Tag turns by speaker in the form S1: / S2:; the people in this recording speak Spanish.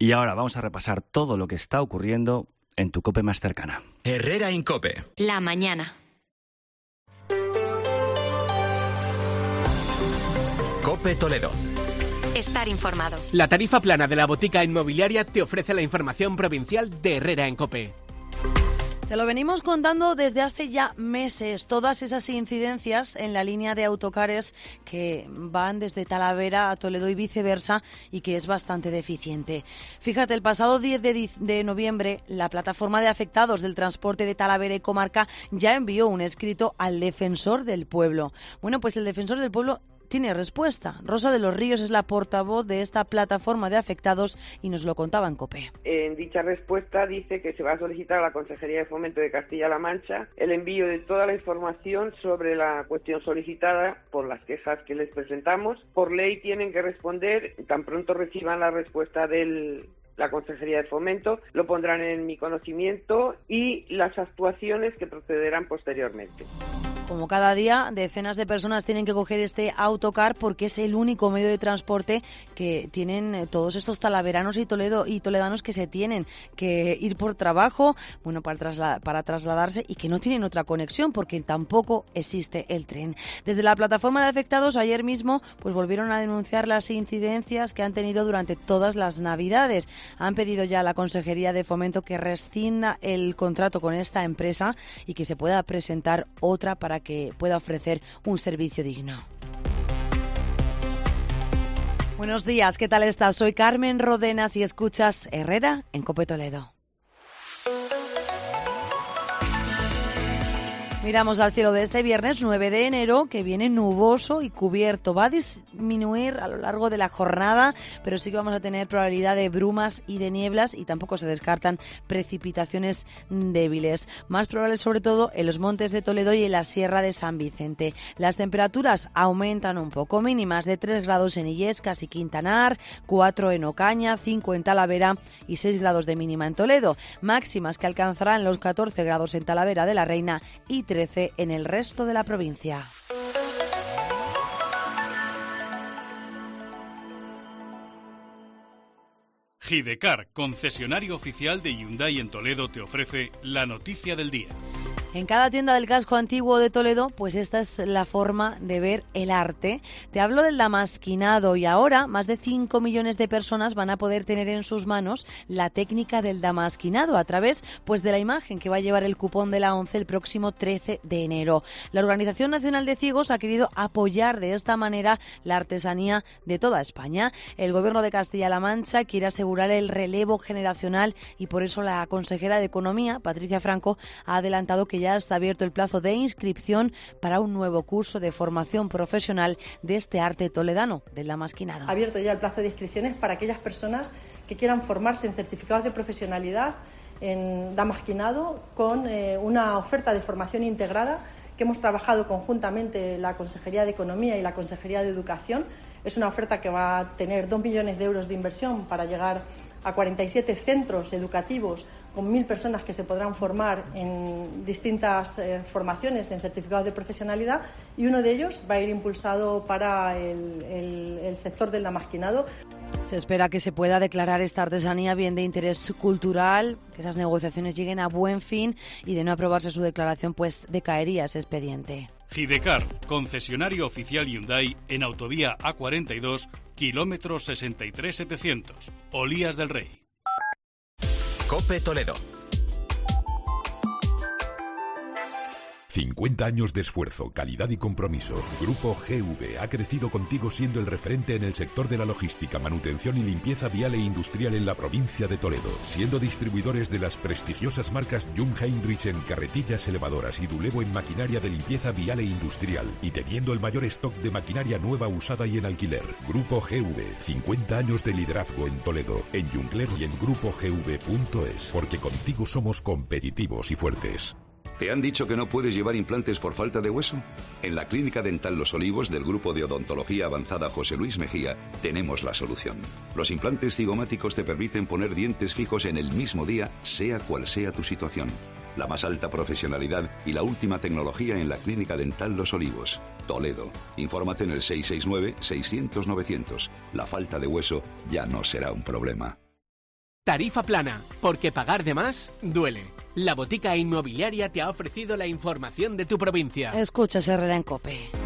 S1: Y ahora vamos a repasar todo lo que está ocurriendo en tu COPE más cercana.
S2: Herrera Incope.
S3: La mañana.
S2: COPE Toledo.
S3: Estar informado.
S4: La tarifa plana de la botica inmobiliaria te ofrece la información provincial de Herrera en COPE.
S5: Te lo venimos contando desde hace ya meses, todas esas incidencias en la línea de autocares que van desde Talavera a Toledo y viceversa y que es bastante deficiente. Fíjate, el pasado 10 de noviembre la plataforma de afectados del transporte de Talavera y comarca ya envió un escrito al defensor del pueblo. Bueno, pues el defensor del pueblo tiene respuesta. Rosa de los Ríos es la portavoz de esta plataforma de afectados y nos lo contaba en COPE.
S6: En dicha respuesta dice que se va a solicitar a la Consejería de Fomento de Castilla-La Mancha el envío de toda la información sobre la cuestión solicitada por las quejas que les presentamos. Por ley tienen que responder, tan pronto reciban la respuesta de la Consejería de Fomento, lo pondrán en mi conocimiento y las actuaciones que procederán posteriormente.
S5: Como cada día, decenas de personas tienen que coger este autocar porque es el único medio de transporte que tienen todos estos talaveranos y toledanos que se tienen que ir por trabajo, bueno, para trasladarse y que no tienen otra conexión porque tampoco existe el tren. Desde la plataforma de afectados ayer mismo pues volvieron a denunciar las incidencias que han tenido durante todas las Navidades. Han pedido ya a la Consejería de Fomento que rescinda el contrato con esta empresa y que se pueda presentar otra para que pueda ofrecer un servicio digno. Buenos días, ¿qué tal estás? Soy Carmen Rodenas y escuchas Herrera en COPE Toledo. Miramos al cielo de este viernes 9 de enero, que viene nuboso y cubierto. Va a disminuir a lo largo de la jornada, pero sí que vamos a tener probabilidad de brumas y de nieblas y tampoco se descartan precipitaciones débiles. Más probables sobre todo en los montes de Toledo y en la Sierra de San Vicente. Las temperaturas aumentan un poco, mínimas de 3 grados en Illescas y Quintanar, 4 en Ocaña, 5 en Talavera y 6 grados de mínima en Toledo. Máximas que alcanzarán los 14 grados en Talavera de la Reina y 13 en el resto de la provincia.
S7: Gidecar, concesionario oficial de Hyundai en Toledo, te ofrece la noticia del día.
S5: En cada tienda del casco antiguo de Toledo, pues esta es la forma de ver el arte. Te hablo del damasquinado y ahora más de 5 millones de personas van a poder tener en sus manos la técnica del damasquinado a través pues de la imagen que va a llevar el cupón de la ONCE el próximo 13 de enero. La Organización Nacional de Ciegos ha querido apoyar de esta manera la artesanía de toda España. El Gobierno de Castilla-La Mancha quiere asegurar el relevo generacional y por eso la consejera de Economía, Patricia Franco, ha adelantado que ya está abierto el plazo de inscripción para un nuevo curso de formación profesional de este arte toledano, del damasquinado.
S8: Abierto ya el plazo de inscripciones para aquellas personas que quieran formarse en certificados de profesionalidad en damasquinado con una oferta de formación integrada que hemos trabajado conjuntamente la Consejería de Economía y la Consejería de Educación. Es una oferta que va a tener 2 millones de euros de inversión para llegar a 47 centros educativos con 1.000 personas que se podrán formar en distintas formaciones en certificados de profesionalidad y uno de ellos va a ir impulsado para el sector del damasquinado.
S5: Se espera que se pueda declarar esta artesanía bien de interés cultural, que esas negociaciones lleguen a buen fin y de no aprobarse su declaración pues decaería ese expediente.
S7: Gidecar, concesionario oficial Hyundai en autovía A42, kilómetro 63700, Olías del Rey.
S2: COPE Toledo.
S9: 50 años de esfuerzo, calidad y compromiso. Grupo GV ha crecido contigo siendo el referente en el sector de la logística, manutención y limpieza vial e industrial en la provincia de Toledo, siendo distribuidores de las prestigiosas marcas Jung Heinrich en carretillas elevadoras y Dulevo en maquinaria de limpieza vial e industrial y teniendo el mayor stock de maquinaria nueva, usada y en alquiler. Grupo GV, 50 años de liderazgo en Toledo, en Juncler y en grupogv.es, porque contigo somos competitivos y fuertes.
S10: ¿Te han dicho que no puedes llevar implantes por falta de hueso? En la Clínica Dental Los Olivos del Grupo de Odontología Avanzada José Luis Mejía tenemos la solución. Los implantes cigomáticos te permiten poner dientes fijos en el mismo día, sea cual sea tu situación. La más alta profesionalidad y la última tecnología en la Clínica Dental Los Olivos, Toledo. Infórmate en el 669-600-900. La falta de hueso ya no será un problema.
S4: Tarifa plana, porque pagar de más duele. La Botica Inmobiliaria te ha ofrecido la información de tu provincia.
S5: Escuchas Herrera en COPE.